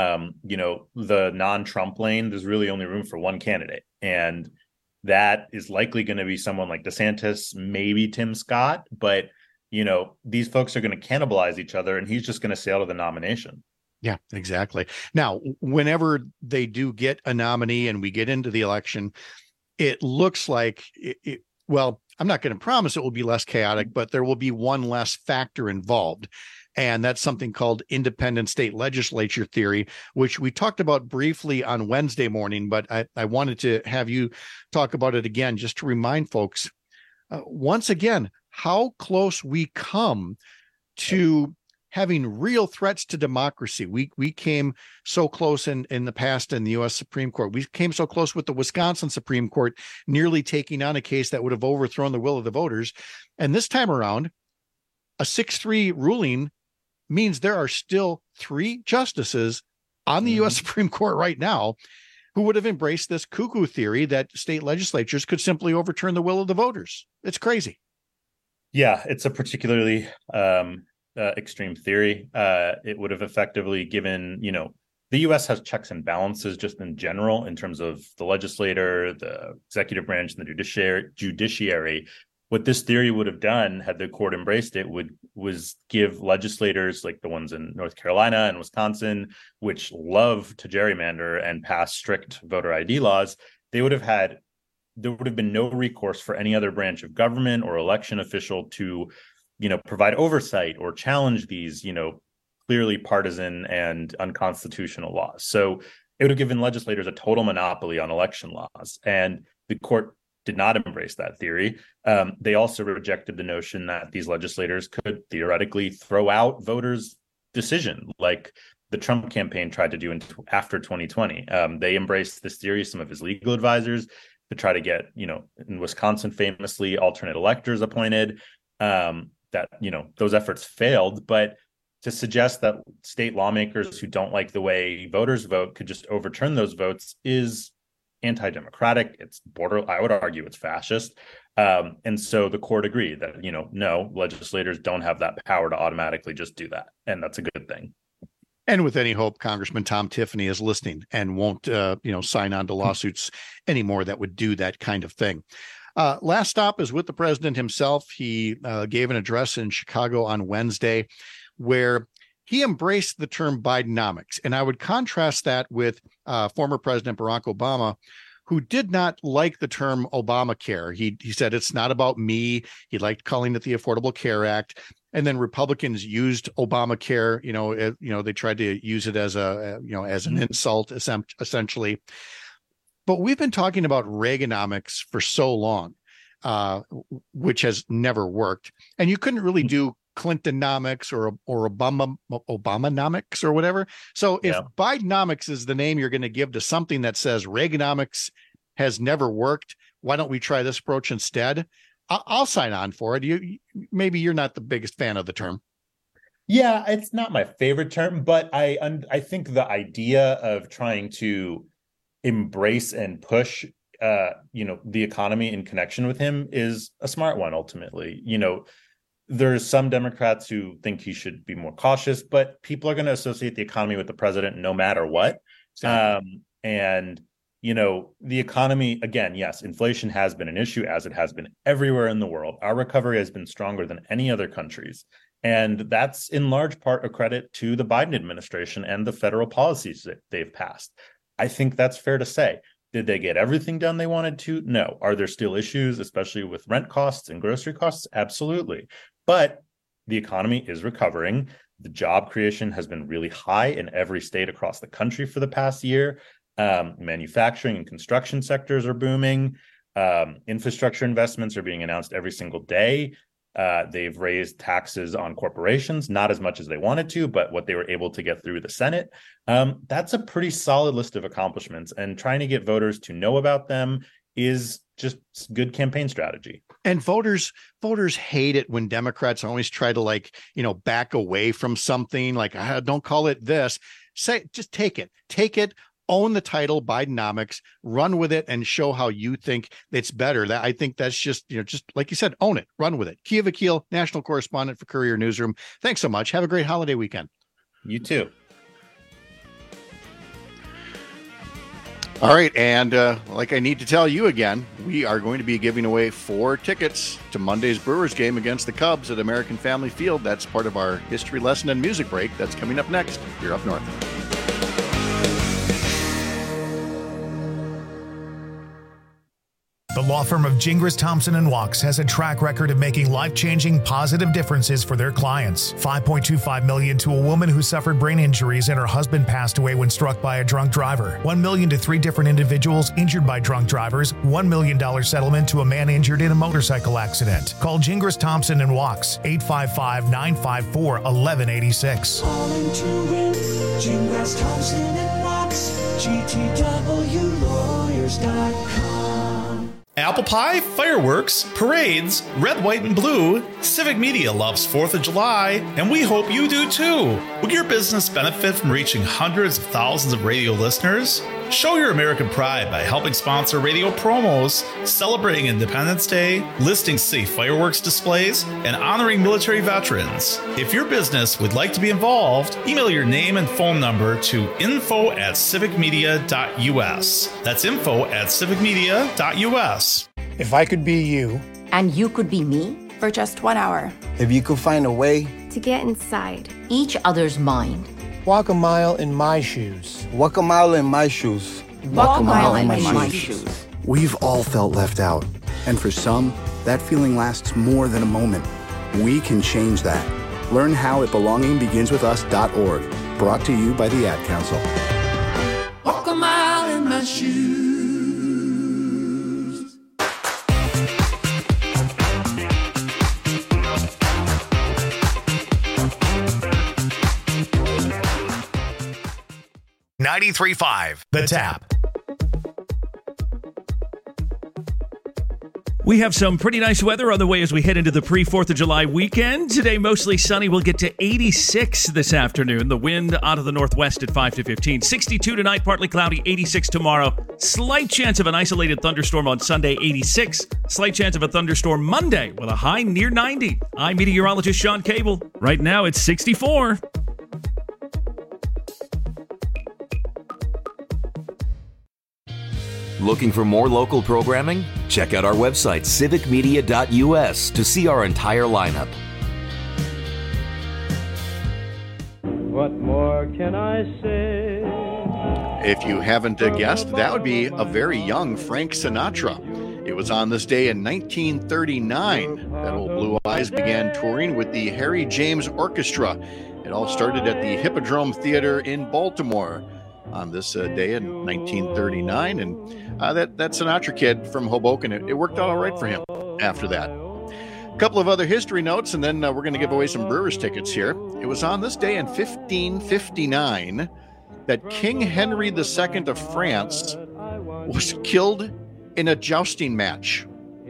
The non-Trump lane, there's really only room for one candidate. And that is likely going to be someone like DeSantis, maybe Tim Scott. But, these folks are going to cannibalize each other, and he's just going to sail to the nomination. Yeah, exactly. Now, whenever they do get a nominee and we get into the election, it looks like, I'm not going to promise it will be less chaotic, but there will be one less factor involved. And that's something called independent state legislature theory, which we talked about briefly on Wednesday morning, but I wanted to have you talk about it again, just to remind folks, once again, how close we come to having real threats to democracy. We came so close in the past in the U.S. Supreme Court. We came so close with the Wisconsin Supreme Court, nearly taking on a case that would have overthrown the will of the voters. And this time around, a 6-3 ruling means there are still 3 justices on the U.S. Supreme Court right now who would have embraced this cuckoo theory that state legislatures could simply overturn the will of the voters. It's crazy. Yeah, it's a particularly extreme theory. It would have effectively given, the U.S. has checks and balances just in general in terms of the legislator, the executive branch, and the judiciary. what this theory would have done, had the court embraced it, was give legislators like the ones in North Carolina and Wisconsin, which love to gerrymander and pass strict voter ID laws, there would have been no recourse for any other branch of government or election official to, provide oversight or challenge these, clearly partisan and unconstitutional laws. So it would have given legislators a total monopoly on election laws. And the court did not embrace that theory. They also rejected the notion that these legislators could theoretically throw out voters' decision, like the Trump campaign tried to do after 2020. They embraced this theory, some of his legal advisors, to try to get, in Wisconsin, famously, alternate electors appointed. Those efforts failed. But to suggest that state lawmakers who don't like the way voters vote could just overturn those votes is anti-democratic. It's I would argue it's fascist. And so the court agreed that, no, legislators don't have that power to automatically just do that. And that's a good thing. And with any hope, Congressman Tom Tiffany is listening and won't, sign on to lawsuits anymore that would do that kind of thing. Last stop is with the president himself. He gave an address in Chicago on Wednesday where he embraced the term Bidenomics. And I would contrast that with former President Barack Obama, who did not like the term Obamacare. He said, it's not about me. He liked calling it the Affordable Care Act. And then Republicans used Obamacare, they tried to use it as as an insult, essentially. But we've been talking about Reaganomics for so long, which has never worked. And you couldn't really do Clintonomics or Obamanomics or whatever. So if Bidenomics is the name you're going to give to something that says Reaganomics has never worked, why don't we try this approach instead? I'll sign on for it. Maybe you're not the biggest fan of the term. Yeah, it's not my favorite term, but I think the idea of trying to embrace and push the economy in connection with him is a smart one. Ultimately, there's some Democrats who think he should be more cautious, but people are going to associate the economy with the president no matter what. Exactly. The economy, again, yes, inflation has been an issue, as it has been everywhere in the world. Our recovery has been stronger than any other country's. And that's in large part a credit to the Biden administration and the federal policies that they've passed. I think that's fair to say. Did they get everything done they wanted to? No. Are there still issues, especially with rent costs and grocery costs? Absolutely. But the economy is recovering. The job creation has been really high in every state across the country for the past year. Manufacturing and construction sectors are booming. Infrastructure investments are being announced every single day. They've raised taxes on corporations, not as much as they wanted to, but what they were able to get through the Senate. That's a pretty solid list of accomplishments, and trying to get voters to know about them is just good campaign strategy. And voters hate it when Democrats always try to back away from something like, don't call it this. Just take it. Own the title Bidenomics, run with it, and show how you think it's better. I think that's just like you said, own it, run with it. Kia Vakil, national correspondent for Courier Newsroom. Thanks so much. Have a great holiday weekend. You too. All right. And like I need to tell you again, we are going to be giving away 4 tickets to Monday's Brewers game against the Cubs at American Family Field. That's part of our history lesson and music break. That's coming up next here up north. The law firm of Gingras, Thompson & Walks has a track record of making life-changing, positive differences for their clients. $5.25 million to a woman who suffered brain injuries and her husband passed away when struck by a drunk driver. $1 million to 3 different individuals injured by drunk drivers. $1 million settlement to a man injured in a motorcycle accident. Call Gingras, Thompson & Walks, 855-954-1186. Calling to win, Gingras, Thompson & Walks, GTWlawyers.com. Apple pie, fireworks, parades, red, white, and blue. Civic Media loves 4th of July, and we hope you do too. Will your business benefit from reaching hundreds of thousands of radio listeners? Show your American pride by helping sponsor radio promos, celebrating Independence Day, listing safe fireworks displays, and honoring military veterans. If your business would like to be involved, email your name and phone number to info@civicmedia.us. That's info@civicmedia.us. If I could be you, And you could be me? For just 1 hour. If you could find a way to get inside each other's mind. Walk a mile in my shoes. Walk a mile in my shoes. Walk a mile in my shoes. We've all felt left out. And for some, that feeling lasts more than a moment. We can change that. Learn how at belongingbeginswithus.org. Brought to you by the Ad Council. Walk a mile in my shoes. 93.5 The Tap. We have some pretty nice weather on the way as we head into the pre-4th of July weekend. Today, mostly sunny. We'll get to 86 this afternoon. The wind out of the northwest at 5 to 15. 62 tonight, partly cloudy. 86 tomorrow. Slight chance of an isolated thunderstorm on Sunday, 86. Slight chance of a thunderstorm Monday with a high near 90. I'm meteorologist Sean Cable. Right now, it's 64. Looking for more local programming? Check out our website, civicmedia.us, to see our entire lineup. What more can I say? If you haven't guessed, that would be a very young Frank Sinatra. It was on this day in 1939 that Old Blue Eyes began touring with the Harry James Orchestra. It all started at the Hippodrome Theater in Baltimore on this day in 1939, and that Sinatra kid from Hoboken, it worked out all right for him after that. A couple of other history notes, and then we're going to give away some Brewers tickets here. It was on this day in 1559 that King Henry II of France was killed in a jousting match,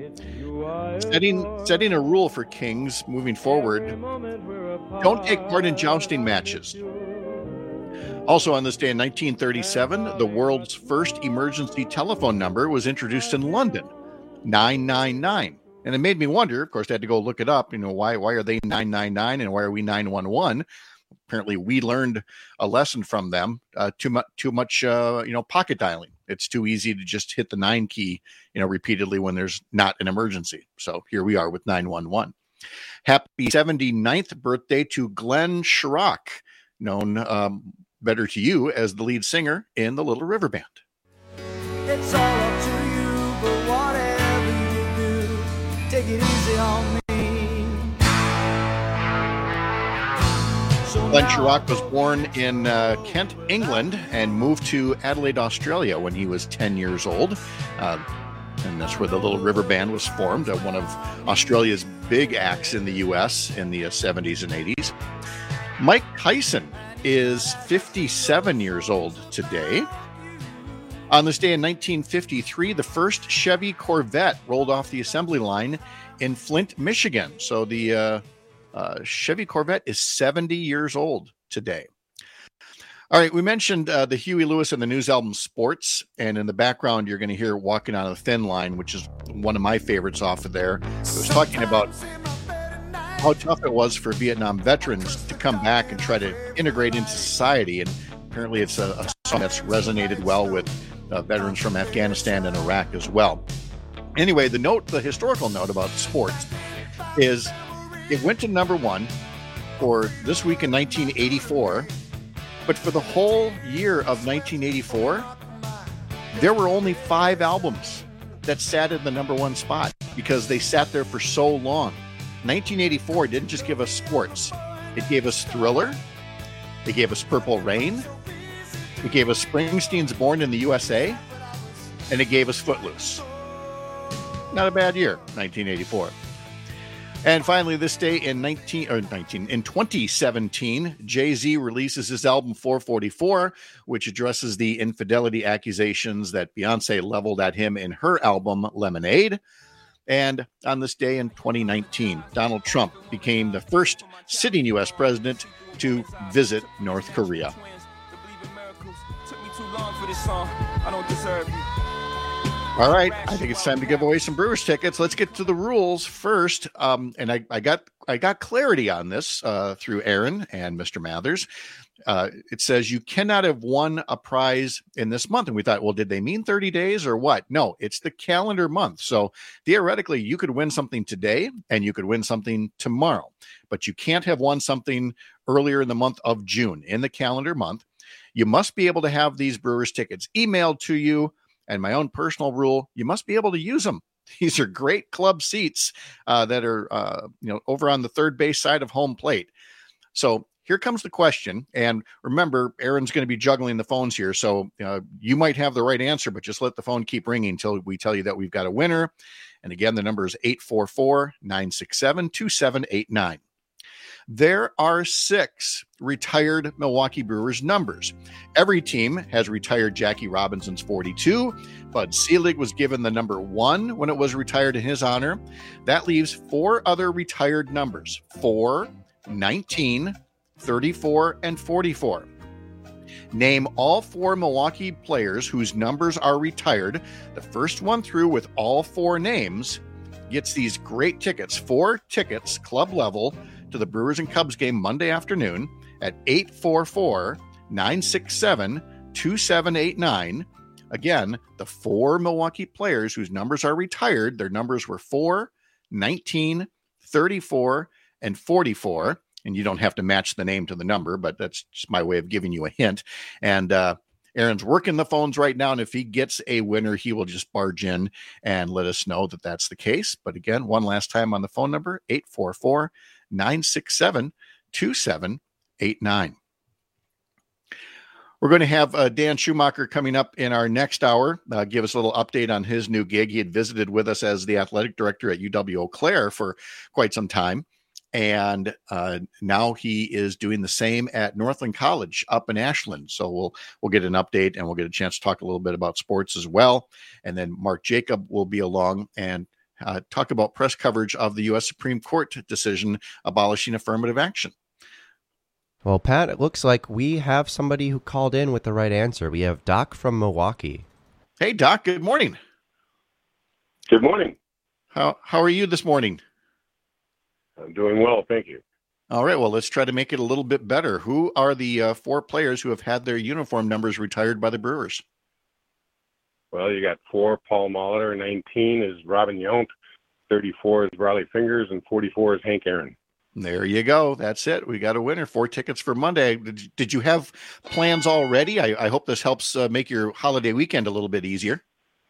setting a rule for kings moving forward: don't take part in jousting matches. Also on this day in 1937, the world's first emergency telephone number was introduced in London, 999. And it made me wonder, of course, I had to go look it up, why are they 999 and why are we 911? Apparently we learned a lesson from them, too much pocket dialing. It's too easy to just hit the 9 key, repeatedly when there's not an emergency. So here we are with 911. Happy 79th birthday to Glenn Schrock, known better to you as the lead singer in the Little River Band. It's all up to you, but whatever you do, take it easy on me. Glenn Schrock was born in Kent, England, and moved to Adelaide, Australia when he was 10 years old. And that's where the Little River Band was formed, one of Australia's big acts in the U.S. in the 70s and 80s. Mike Tyson is 57 years old today. On this day in 1953, the first Chevy Corvette rolled off the assembly line in Flint, Michigan. So the Chevy Corvette is 70 years old today. All right, we mentioned the Huey Lewis and the News album Sports, and in the background you're going to hear Walking on a Thin Line, which is one of my favorites off of there. It was talking about how tough it was for Vietnam veterans to come back and try to integrate into society. And apparently it's a song that's resonated well with veterans from Afghanistan and Iraq as well. Anyway, the historical note about sports is it went to number 1 for this week in 1984, but for the whole year of 1984, there were only 5 albums that sat in the number 1 spot because they sat there for so long. 1984 didn't just give us sports. It gave us Thriller. It gave us Purple Rain. It gave us Springsteen's Born in the USA. And it gave us Footloose. Not a bad year, 1984. And finally, this day in 2017, Jay-Z releases his album 444, which addresses the infidelity accusations that Beyonce leveled at him in her album Lemonade. And on this day in 2019, Donald Trump became the first sitting U.S. president to visit North Korea. All right, I think it's time to give away some Brewers tickets. Let's get to the rules first. And I got clarity on this through Aaron and Mr. Mathers. it says you cannot have won a prize in this month. And we thought, well, did they mean 30 days or what? No, it's the calendar month. So theoretically, you could win something today and you could win something tomorrow, but you can't have won something earlier in the month of June in the calendar month. You must be able to have these Brewers tickets emailed to you. And my own personal rule, you must be able to use them. These are great club seats that are, over on the third base side of home plate. So here comes the question. And remember, Aaron's going to be juggling the phones here. So you might have the right answer, but just let the phone keep ringing until we tell you that we've got a winner. And again, the number is 844-967-2789. There are 6 retired Milwaukee Brewers numbers. Every team has retired Jackie Robinson's 42. Bud Selig was given the number 1 when it was retired in his honor. That leaves 4 other retired numbers: 4, 19, 34, and 44. Name all 4 Milwaukee players whose numbers are retired. The first one through with all 4 names gets these great tickets, 4 tickets, club level, to the Brewers and Cubs game Monday afternoon at 844-967-2789. Again, the 4 Milwaukee players whose numbers are retired, their numbers were 4, 19, 34, and 44. And you don't have to match the name to the number, but that's just my way of giving you a hint. And Aaron's working the phones right now, and if he gets a winner, he will just barge in and let us know that that's the case. But again, one last time on the phone number, 844-967-2789. We're going to have Dan Schumacher coming up in our next hour, give us a little update on his new gig. He had visited with us as the athletic director at UW-Eau Claire for quite some time. And now he is doing the same at Northland College up in Ashland. So we'll get an update, and we'll get a chance to talk a little bit about sports as well. And then Mark Jacob will be along and talk about press coverage of the U.S. Supreme Court decision abolishing affirmative action. Well, Pat, it looks like we have somebody who called in with the right answer. We have Doc from Milwaukee. Hey, Doc, good morning. Good morning. How are you this morning? I'm doing well, thank you. All right, well, let's try to make it a little bit better. Who are the 4 players who have had their uniform numbers retired by the Brewers? Well, you got 4, Paul Molitor, 19 is Robin Yount, 34 is Riley Fingers, and 44 is Hank Aaron. There you go. That's it. We got a winner. 4 tickets for Monday. Did you have plans already? I hope this helps make your holiday weekend a little bit easier.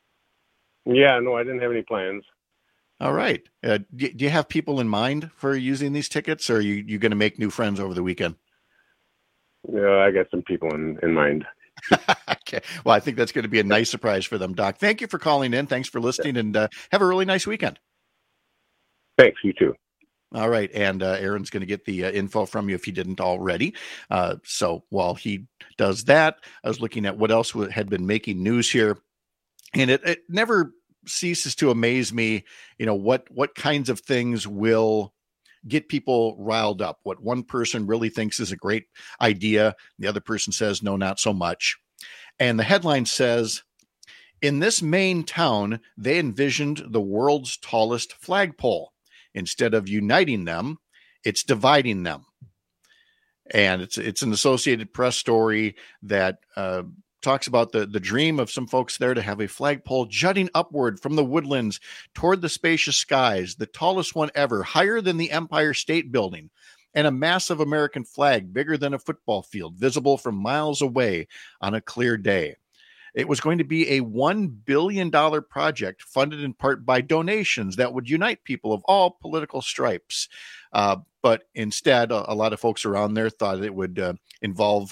Yeah, no, I didn't have any plans. All right. Do you have people in mind for using these tickets, or are you going to make new friends over the weekend? Yeah, I got some people in mind. Okay. Well, I think that's going to be a nice surprise for them, Doc. Thank you for calling in. Thanks for listening, and have a really nice weekend. Thanks. You too. All right. And Aaron's going to get the info from you if he didn't already. So while he does that, I was looking at what else had been making news here. And it never ceases to amaze me, what kinds of things will get people riled up. What one person really thinks is a great idea, the other person says, no, not so much. And the headline says, in this Maine town, they envisioned the world's tallest flagpole. Instead of uniting them, it's dividing them. And it's an Associated Press story that talks about the dream of some folks there to have a flagpole jutting upward from the woodlands toward the spacious skies, the tallest one ever, higher than the Empire State Building, and a massive American flag bigger than a football field, visible from miles away on a clear day. It was going to be a $1 billion project funded in part by donations that would unite people of all political stripes. But instead, a lot of folks around there thought it would involve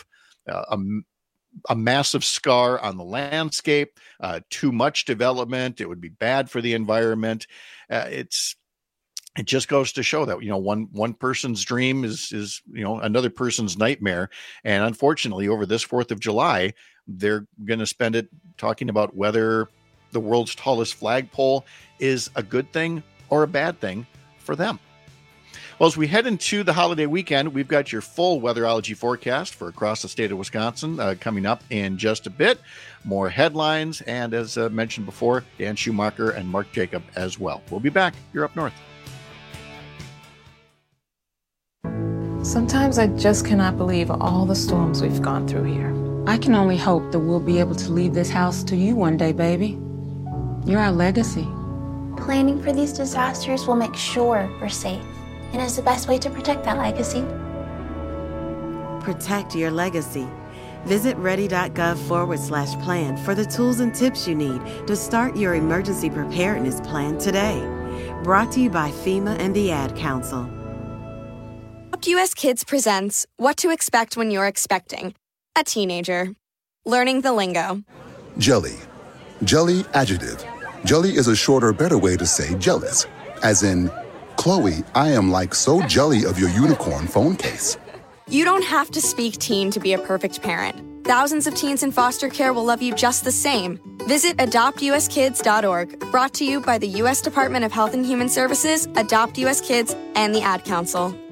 a massive scar on the landscape, too much development. It would be bad for the environment. It just goes to show that, one person's dream is another person's nightmare. And unfortunately, over this 4th of July, they're going to spend it talking about whether the world's tallest flagpole is a good thing or a bad thing for them. Well, as we head into the holiday weekend, we've got your full weatherology forecast for across the state of Wisconsin coming up in just a bit. More headlines, and as mentioned before, Dan Schumacher and Mark Jacob as well. We'll be back. You're up north. Sometimes I just cannot believe all the storms we've gone through here. I can only hope that we'll be able to leave this house to you one day, baby. You're our legacy. Planning for these disasters will make sure we're safe, and is the best way to protect that legacy. Protect your legacy. Visit ready.gov/plan for the tools and tips you need to start your emergency preparedness plan today. Brought to you by FEMA and the Ad Council. Adopt US Kids presents What to Expect When You're Expecting a Teenager. Learning the lingo. Jelly. Jelly adjective. Jelly is a shorter, better way to say jealous. As in, Chloe, I am like so jelly of your unicorn phone case. You don't have to speak teen to be a perfect parent. Thousands of teens in foster care will love you just the same. Visit adoptuskids.org. Brought to you by the U.S. Department of Health and Human Services, Adopt US Kids, and the Ad Council.